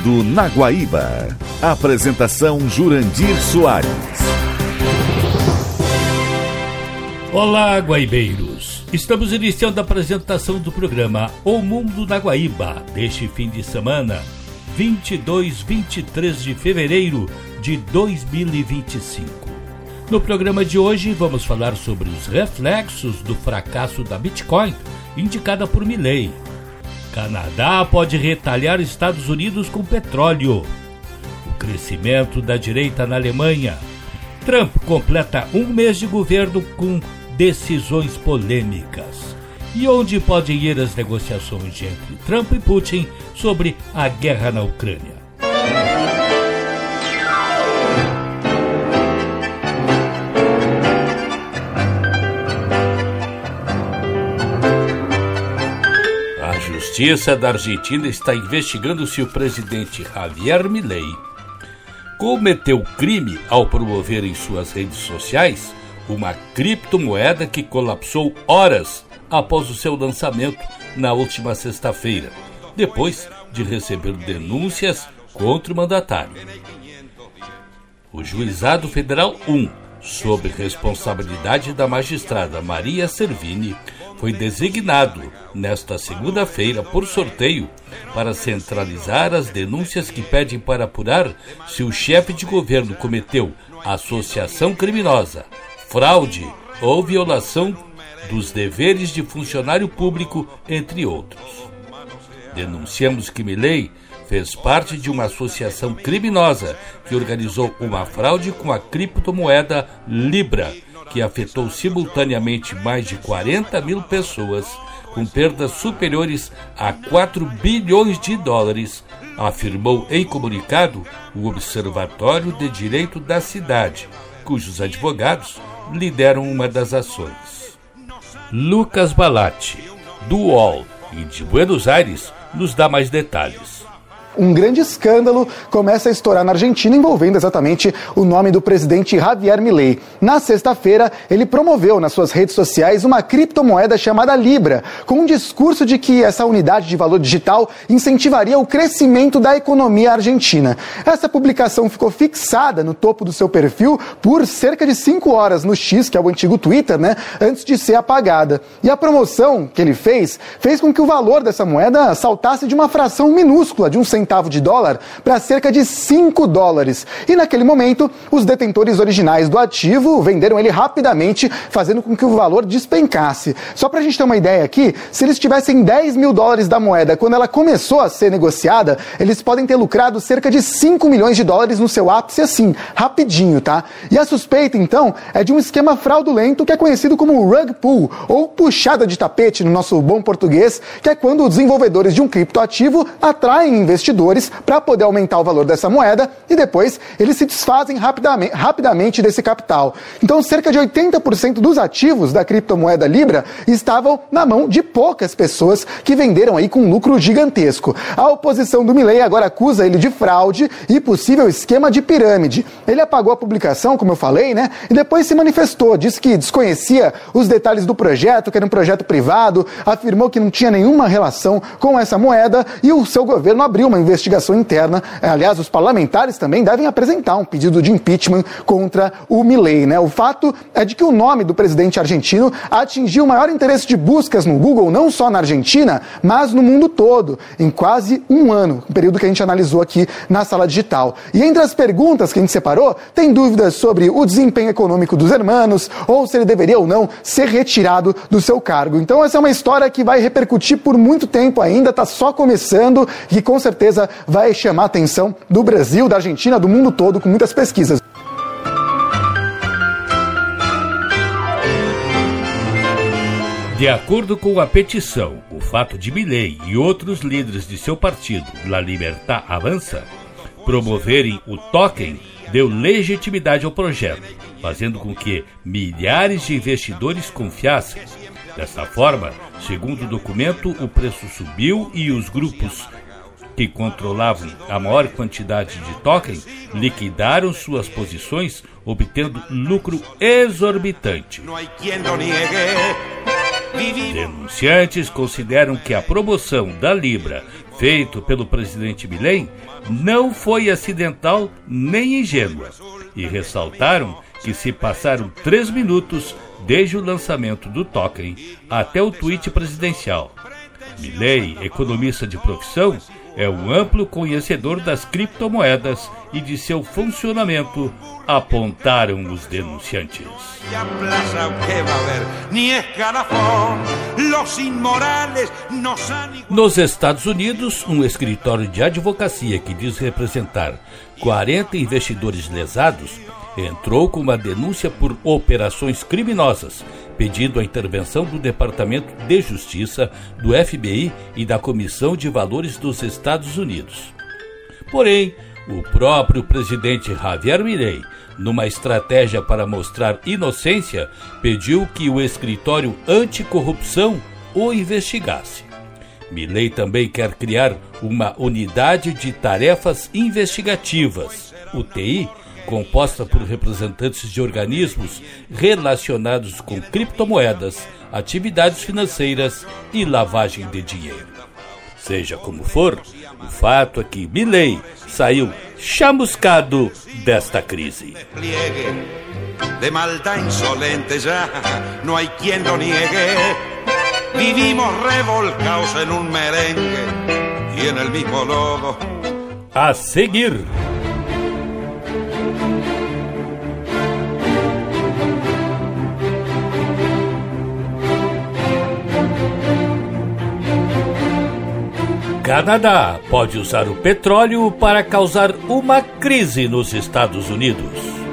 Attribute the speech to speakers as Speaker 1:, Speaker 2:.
Speaker 1: Mundo na Guaíba. Apresentação Jurandir Soares.
Speaker 2: Olá, guaibeiros. Estamos iniciando a apresentação do programa O Mundo na Guaíba deste fim de semana, 22-23 de fevereiro de 2025. No programa de hoje vamos falar sobre os reflexos do fracasso da Bitcoin, indicada por Milei. Canadá pode retalhar Estados Unidos com petróleo. O crescimento da direita na Alemanha. Trump completa um mês de governo com decisões polêmicas. E onde podem ir as negociações entre Trump e Putin sobre a guerra na Ucrânia? A Justiça da Argentina está investigando se o presidente Javier Milei cometeu crime ao promover em suas redes sociais uma criptomoeda que colapsou horas após o seu lançamento na última sexta-feira, depois de receber denúncias contra o mandatário. O Juizado Federal 1, sob responsabilidade da magistrada Maria Servini, foi designado nesta segunda-feira por sorteio para centralizar as denúncias que pedem para apurar se o chefe de governo cometeu associação criminosa, fraude ou violação dos deveres de funcionário público, entre outros. Denunciamos que Milei fez parte de uma associação criminosa que organizou uma fraude com a criptomoeda Libra, que afetou simultaneamente mais de 40 mil pessoas, com perdas superiores a 4 bilhões de dólares, afirmou em comunicado o Observatório de Direito da cidade, cujos advogados lideram uma das ações. Lucas Balatti, do UOL e de Buenos Aires, nos dá mais detalhes.
Speaker 3: Um grande escândalo começa a estourar na Argentina envolvendo exatamente o nome do presidente Javier Milei. Na sexta-feira, ele promoveu nas suas redes sociais uma criptomoeda chamada Libra, com um discurso de que essa unidade de valor digital incentivaria o crescimento da economia argentina. Essa publicação ficou fixada no topo do seu perfil por cerca de 5 horas no X, que é o antigo Twitter, antes de ser apagada. E a promoção que ele fez com que o valor dessa moeda saltasse de uma fração minúscula, de 1 centavo de dólar, para cerca de 5 dólares. E naquele momento, os detentores originais do ativo venderam ele rapidamente, fazendo com que o valor despencasse. Só para a gente ter uma ideia aqui, se eles tivessem 10 mil dólares da moeda quando ela começou a ser negociada, eles podem ter lucrado cerca de 5 milhões de dólares no seu ápice assim, rapidinho, tá? E a suspeita, então, é de um esquema fraudulento que é conhecido como rug pull, ou puxada de tapete no nosso bom português, que é quando os desenvolvedores de um criptoativo atraem investidores para poder aumentar o valor dessa moeda e depois eles se desfazem rapidamente desse capital. Então, cerca de 80% dos ativos da criptomoeda Libra estavam na mão de poucas pessoas que venderam aí com um lucro gigantesco. A oposição do Milei agora acusa ele de fraude e possível esquema de pirâmide. Ele apagou a publicação, como eu falei, e depois se manifestou, disse que desconhecia os detalhes do projeto, que era um projeto privado, afirmou que não tinha nenhuma relação com essa moeda e o seu governo abriu uma investigação interna. Aliás, os parlamentares também devem apresentar um pedido de impeachment contra o Milei, O fato é de que o nome do presidente argentino atingiu o maior interesse de buscas no Google, não só na Argentina, mas no mundo todo, em quase um ano, um período que a gente analisou aqui na Sala Digital. E entre as perguntas que a gente separou, tem dúvidas sobre o desempenho econômico dos hermanos, ou se ele deveria ou não ser retirado do seu cargo. Então essa é uma história que vai repercutir por muito tempo ainda, está só começando e com certeza vai chamar a atenção do Brasil, da Argentina, do mundo todo, com muitas pesquisas.
Speaker 2: De acordo com a petição, o fato de Milei e outros líderes de seu partido, La Libertad Avança, promoverem o token deu legitimidade ao projeto, fazendo com que milhares de investidores confiassem. Dessa forma, segundo o documento, o preço subiu e os grupos que controlavam a maior quantidade de token liquidaram suas posições, obtendo lucro exorbitante. Denunciantes consideram que a promoção da Libra feito pelo presidente Milei não foi acidental nem ingênua, e ressaltaram que se passaram 3 minutos desde o lançamento do token até o tweet presidencial. Milei, economista de profissão, é um amplo conhecedor das criptomoedas e de seu funcionamento, apontaram os denunciantes. Nos Estados Unidos, um escritório de advocacia que diz representar 40 investidores lesados entrou com uma denúncia por operações criminosas, pedindo a intervenção do Departamento de Justiça, do FBI e da Comissão de Valores dos Estados Unidos. Porém, o próprio presidente Javier Milei, numa estratégia para mostrar inocência, pediu que o escritório anticorrupção o investigasse. Milei também quer criar uma unidade de tarefas investigativas, UTI, composta por representantes de organismos relacionados com criptomoedas, atividades financeiras e lavagem de dinheiro. Seja como for, o fato é que Milei saiu chamuscado desta crise. De maldad insolente já, não há quem lo niegue. Vivimos revolcados en un merengue y en el mismo lodo. A seguir. Canadá pode usar o petróleo para causar uma crise nos Estados Unidos.